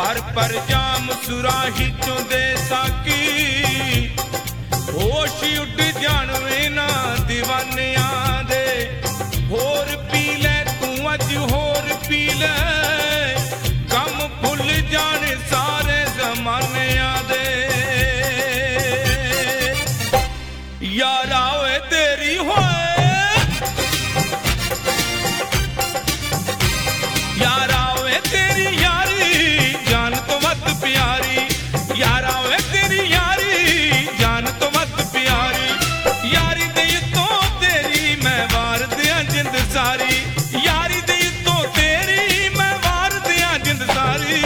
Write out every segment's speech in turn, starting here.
हर पर जाम सुराही चों दे साकी होश उठ जानवे ना दीवानियां दे होर पी ले तू अज होर पी ले गम भुल जाने सारे जमानियां दे यारा ओए तेरी होए यारा ओए तेरी यारी जान तो मत प्यारी यारा ओए तेरी यारी जान तो मत प्यारी यारी दे तो तेरी मैं वार दियां जिंद सारी यारी दे तो तेरी मैं वार दियां जिंद सारी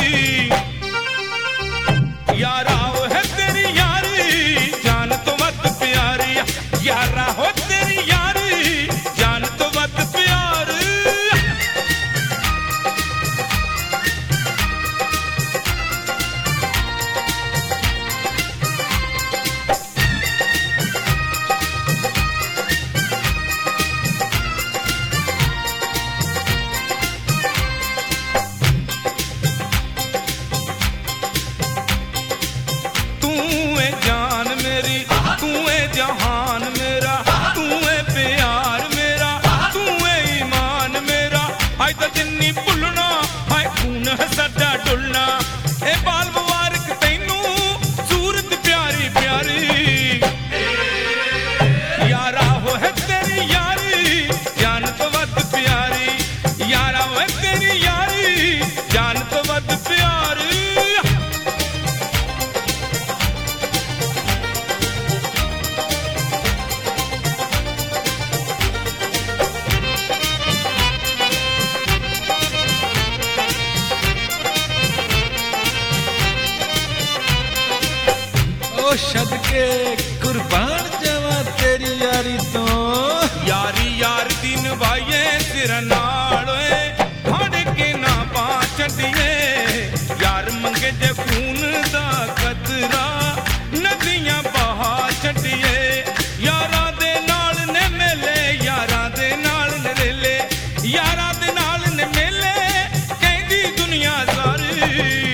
यारा ओए तेरी यारी जान तो मत प्यारी यारा हो तेरी यारी जान तो मत प्यारी तू है जान मेरी तू है जहान मेरा तू है प्यार मेरा तू है ईमान मेरा हाय तो जिन्नी भुलना हाय खून है साडा डुलना ए बाल मुबारक तैनू सूरत प्यारी प्यारी यारा हो है तेरी यारी जान तो वद प्यारी यारा हो है तेरी यारी जान तो वद प्यारी ओ सदके कुर्बान जावा तेरी यारी तो यारी यार दिन भाइये सिर नालोए फड़ के ना पा छड़िए यार मंगे जे खून दा कतरा नदियां बहा छड़िए यारा दे नाल ने मेले यारा दे नाल ने रेले यारा दे नाल ने मेले कहदी दुनिया सारी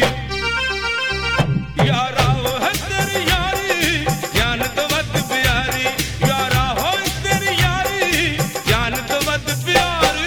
यारा हो है तेरी यारी जान तो मत प्यारी यारा हो तेरी यारी जान तो मत प्यारी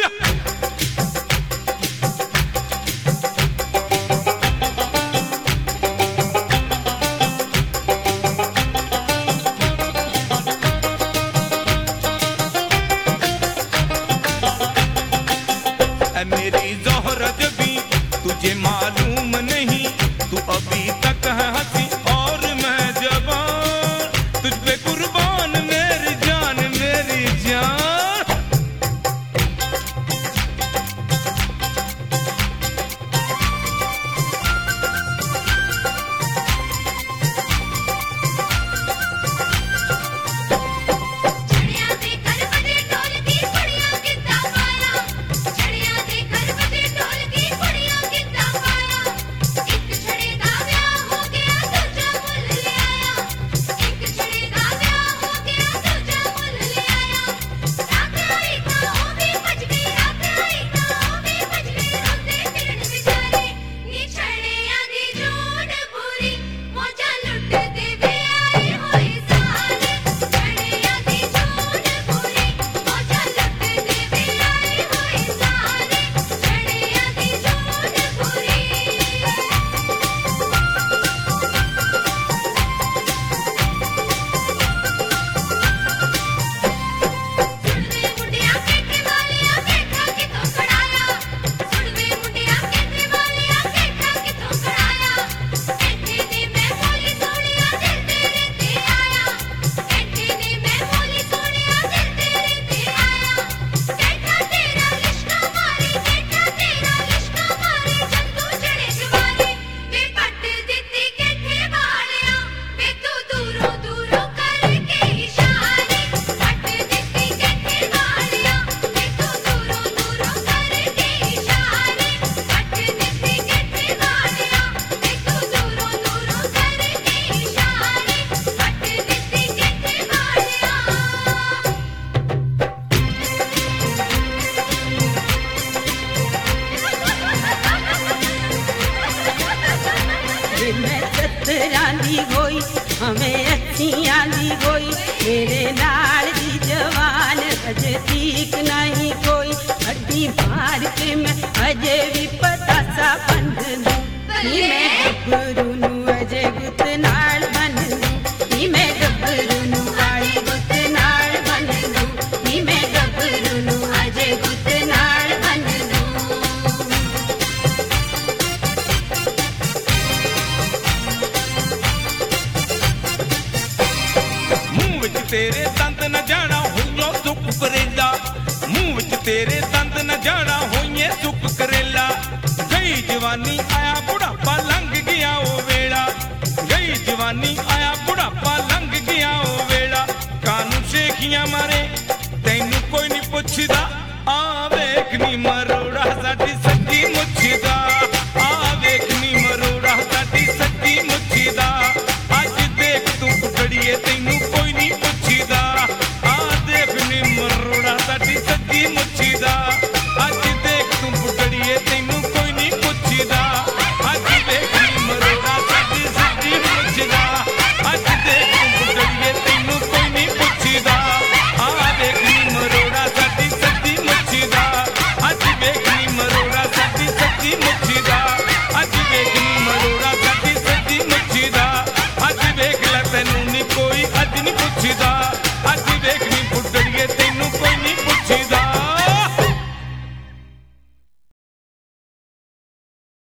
ऐ मेरी ज़ोहरत भी तुझे मालूम नहीं तू अभी तक है हंसी और मैं जवान तुझ पे कुर्बान मेरी जान मेरी जान छड़िया दे घर बजे ढोल की कुड़ियां गिद्दा पाया छड़िया दे घर बजे ढोल की कुड़ियां गिद्दा पाया हमें अखियां दी होई मेरे नाल दी जवान अजे ठीक नहीं कोई हड्डी मार के मैं अजे भी पता सा बंध दूं नी मैं गभरू नू अजे गुत नाल बन दूं नी मैं गभरू नू वाली गुत नाल बन दूं नी मैं गभरू नू अजे गुत नाल बन दूं ਮੂੰਹ ਵਿੱਚ ਤੇਰੇ ਦੰਦ ਨਾ ਜਾਣਾ ਹੋਈਓ ਸੁੱਕ ਕਰੇਂਦਾ ਮੂੰਹ ਵਿੱਚ ਤੇਰੇ ਦੰਦ ਨਾ ਜਾਣਾ